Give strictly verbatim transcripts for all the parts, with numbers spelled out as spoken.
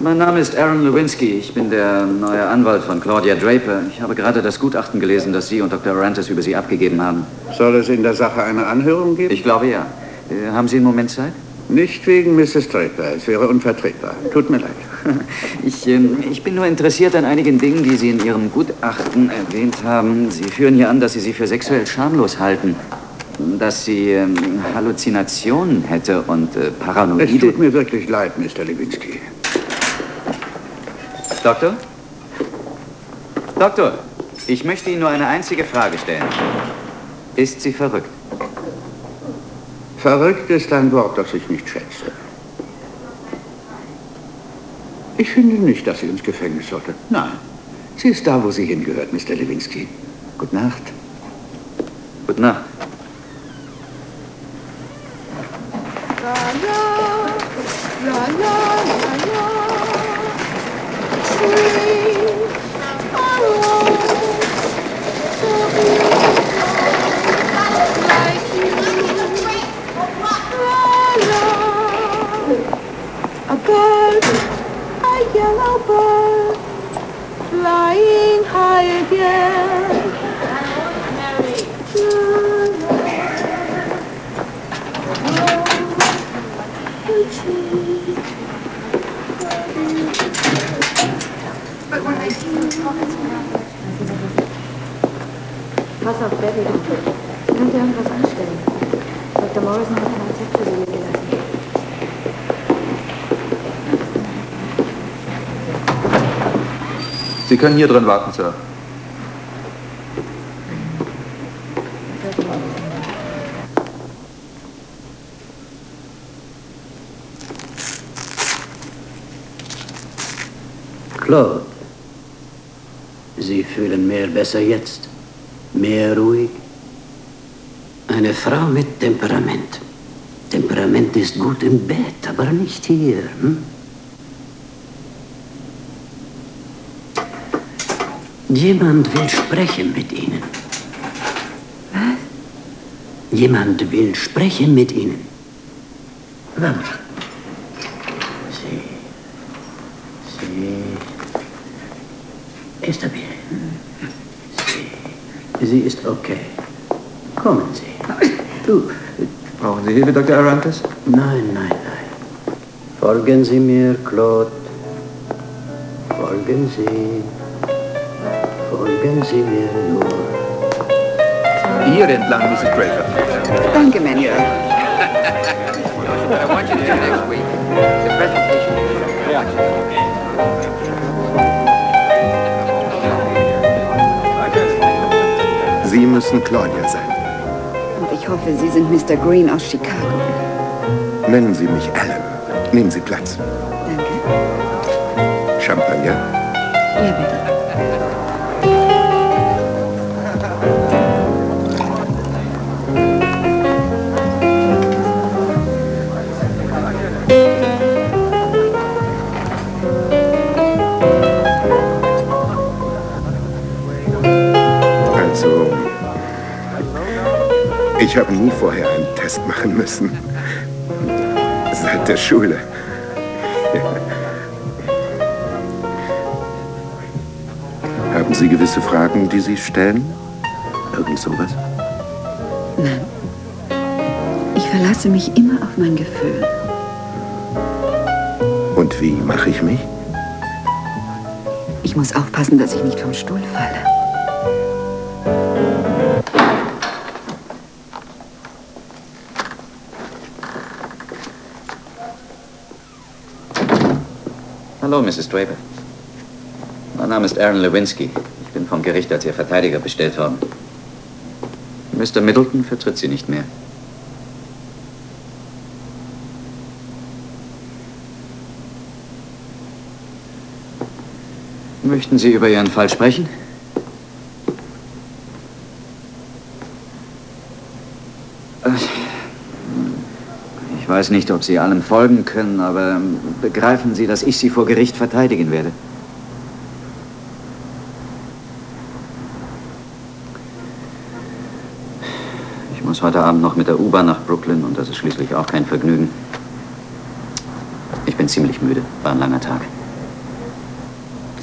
Mein Name ist Aaron Lewinsky. Ich bin der neue Anwalt von Claudia Draper. Ich habe gerade das Gutachten gelesen, das Sie und Doktor Arantes über Sie abgegeben haben. Soll es in der Sache eine Anhörung geben? Ich glaube, ja. Äh, haben Sie einen Moment Zeit? Nicht wegen Misses Draper. Es wäre unvertretbar. Tut mir leid. Ich, äh, ich bin nur interessiert an einigen Dingen, die Sie in Ihrem Gutachten erwähnt haben. Sie führen hier an, dass Sie sie für sexuell schamlos halten. Dass sie ähm, Halluzinationen hätte und äh, Paranoide... Es tut mir wirklich leid, Mister Lewinsky. Doktor? Doktor, ich möchte Ihnen nur eine einzige Frage stellen. Ist sie verrückt? Verrückt ist ein Wort, das ich nicht schätze. Ich finde nicht, dass sie ins Gefängnis sollte. Nein. Sie ist da, wo sie hingehört, Mister Lewinsky. Gute Nacht. Gute Nacht. La la, la la, la la. Sweet, alone, so like you. La la, a bird, a yellow bird, flying high again. Pass auf, Betty. Könnt ihr irgendwas anstellen? Doktor Morrison hat ein Rezept für Sie gelassen. Sie können hier drin warten, Sir. Claude, Sie fühlen mehr besser jetzt? Mehr ruhig? Eine Frau mit Temperament. Temperament ist gut im Bett, aber nicht hier. Hm? Jemand will sprechen mit Ihnen. Was? Jemand will sprechen mit Ihnen. Vamos. Sí. Sí. Está bien. Sí. Sie ist okay. Kommen Sie. Du. Brauchen Sie Hilfe, Doktor Arantes? Nein, nein, nein. Folgen Sie mir, Claude. Folgen Sie. Folgen Sie mir nur. Hier entlang, Missus Draper. Danke, Manuel. I want you to do next week. The presentation. Sie müssen Claudia sein. Und ich hoffe, Sie sind Mister Green aus Chicago. Nennen Sie mich Alan. Nehmen Sie Platz. Danke. Champagner? Ja, bitte. Also, ich habe nie vorher einen Test machen müssen. Seit der Schule. Haben Sie gewisse Fragen, die Sie stellen? Irgend sowas? Nein. Ich verlasse mich immer auf mein Gefühl. Und wie mache ich mich? Ich muss aufpassen, dass ich nicht vom Stuhl falle. Hallo, Missus Draper. Mein Name ist Aaron Lewinsky. Ich bin vom Gericht als Ihr Verteidiger bestellt worden. Mister Middleton vertritt Sie nicht mehr. Möchten Sie über Ihren Fall sprechen? Ich weiß nicht, ob Sie allem folgen können, aber begreifen Sie, dass ich Sie vor Gericht verteidigen werde. Ich muss heute Abend noch mit der U-Bahn nach Brooklyn und das ist schließlich auch kein Vergnügen. Ich bin ziemlich müde. War ein langer Tag.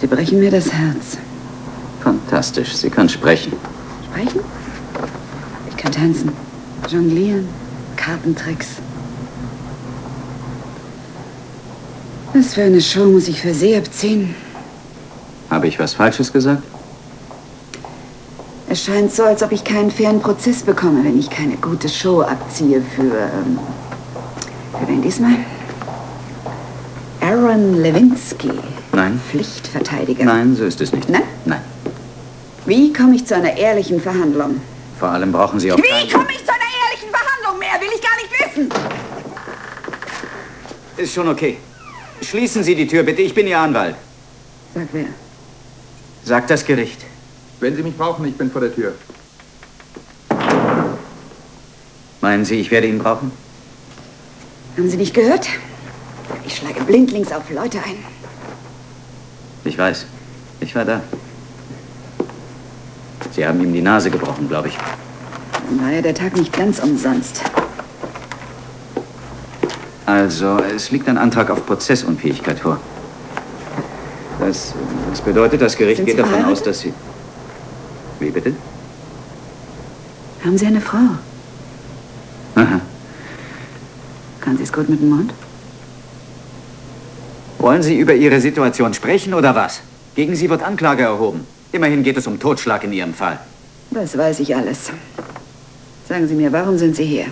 Sie brechen mir das Herz. Fantastisch. Sie kann sprechen. Sprechen? Ich kann tanzen, jonglieren, Kartentricks. Was für eine Show muss ich für Sie abziehen? Habe ich was Falsches gesagt? Es scheint so, als ob ich keinen fairen Prozess bekomme, wenn ich keine gute Show abziehe für... Ähm, für wen diesmal? Aaron Lewinsky. Nein. Pflichtverteidiger. Nein, so ist es nicht. Nein? Nein. Wie komme ich zu einer ehrlichen Verhandlung? Vor allem brauchen Sie auch... Wie komme ich zu einer ehrlichen Verhandlung? Mehr will ich gar nicht wissen. Ist schon okay. Schließen Sie die Tür, bitte. Ich bin Ihr Anwalt. Sag wer. Sagt das Gericht. Wenn Sie mich brauchen, ich bin vor der Tür. Meinen Sie, ich werde ihn brauchen? Haben Sie nicht gehört? Ich schlage blindlings auf Leute ein. Ich weiß. Ich war da. Sie haben ihm die Nase gebrochen, glaube ich. Dann war ja der Tag nicht ganz umsonst. Also, es liegt ein Antrag auf Prozessunfähigkeit vor. Das, das bedeutet, das Gericht Sind geht Sie davon aus, verheiratet? dass Sie... Wie bitte? Haben Sie eine Frau? Aha. Kann sie es gut mit dem Mund? Wollen Sie über Ihre Situation sprechen oder was? Gegen Sie wird Anklage erhoben. Immerhin geht es um Totschlag in Ihrem Fall. Das weiß ich alles. Sagen Sie mir, warum sind Sie hier?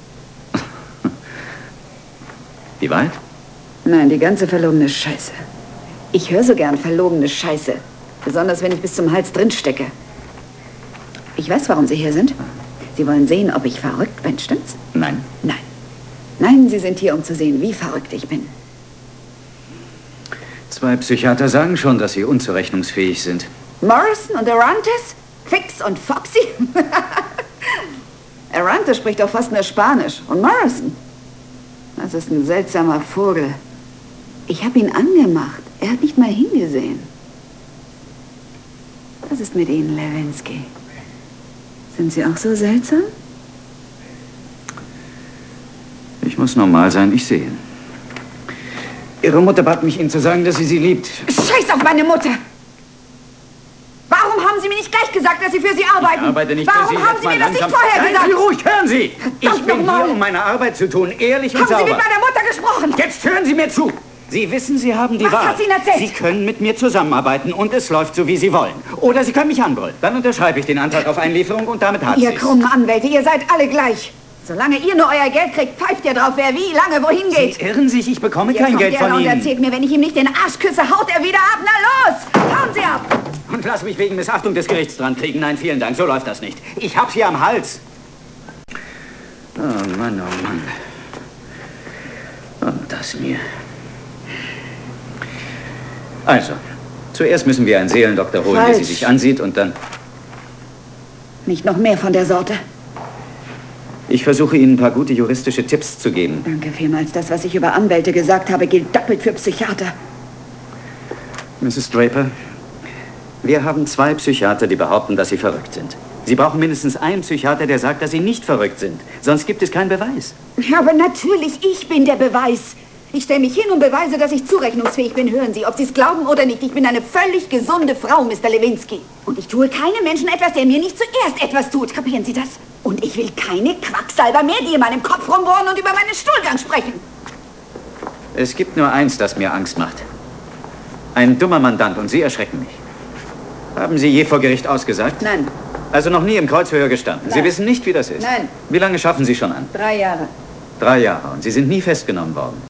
Die Wahrheit? Nein, die ganze verlogene Scheiße. Ich höre so gern verlogene Scheiße. Besonders, wenn ich bis zum Hals drin stecke. Ich weiß, warum Sie hier sind. Sie wollen sehen, ob ich verrückt bin, stimmt's? Nein. Nein. Nein, Sie sind hier, um zu sehen, wie verrückt ich bin. Zwei Psychiater sagen schon, dass Sie unzurechnungsfähig sind. Morrison und Arantes? Fix und Foxy? Arantes spricht doch fast nur Spanisch. Und Morrison? Das ist ein seltsamer Vogel. Ich habe ihn angemacht. Er hat nicht mal hingesehen. Was ist mit Ihnen, Lewinsky? Sind Sie auch so seltsam? Ich muss normal sein, ich sehe ihn. Ihre Mutter bat mich, Ihnen zu sagen, dass sie Sie liebt. Scheiß auf meine Mutter! Warum haben Sie mir nicht gleich gesagt, dass Sie für sie arbeiten? Ich arbeite nicht Warum für Sie. haben Jetzt Sie mal mir das nicht langsam. vorher Seien gesagt? Sie ruhig, hören Sie! Ich Verdammt bin nochmal. hier, um meine Arbeit zu tun, ehrlich und Haben sauber. Sie mit meiner Mutter gesprochen? Jetzt hören Sie mir zu! Sie wissen, Sie haben die Was Wahl. hat sie Ihnen erzählt? Sie können mit mir zusammenarbeiten und es läuft so, wie Sie wollen. Oder Sie können mich anbrüllen. Dann unterschreibe ich den Antrag auf Einlieferung und damit hat Ihr sie's. krummen Anwälte, ihr seid alle gleich. Solange ihr nur euer Geld kriegt, pfeift ihr drauf, wer wie lange wohin geht. Sie irren sich, ich bekomme Hier kein kommt Geld der von und Ihnen. erzählt mir, wenn ich ihm nicht den Arsch küsse, haut er wieder ab. Na los, hauen Sie ab. Und lass mich wegen Missachtung des Gerichts dran kriegen. Nein, vielen Dank, so läuft das nicht. Ich hab Sie am Hals. Oh Mann, oh Mann. Und das mir. Also, zuerst müssen wir einen Seelendoktor holen, der Falsch. sie sich ansieht und dann... Nicht noch mehr von der Sorte. Ich versuche Ihnen ein paar gute juristische Tipps zu geben. Danke vielmals. Das, was ich über Anwälte gesagt habe, gilt doppelt für Psychiater. Misses Draper, wir haben zwei Psychiater, die behaupten, dass Sie verrückt sind. Sie brauchen mindestens einen Psychiater, der sagt, dass Sie nicht verrückt sind. Sonst gibt es keinen Beweis. Aber natürlich, ich bin der Beweis. Ich stelle mich hin und beweise, dass ich zurechnungsfähig bin. Hören Sie, ob Sie es glauben oder nicht. Ich bin eine völlig gesunde Frau, Mister Lewinsky. Und ich tue keinem Menschen etwas, der mir nicht zuerst etwas tut. Kapieren Sie das? Und ich will keine Quacksalber mehr, die in meinem Kopf rumbohren und über meinen Stuhlgang sprechen. Es gibt nur eins, das mir Angst macht. Ein dummer Mandant und Sie erschrecken mich. Haben Sie je vor Gericht ausgesagt? Nein. Also noch nie im Kreuzverhör gestanden? Nein. Sie wissen nicht, wie das ist? Nein. Wie lange schaffen Sie schon an? Drei Jahre. Drei Jahre. Und Sie sind nie festgenommen worden?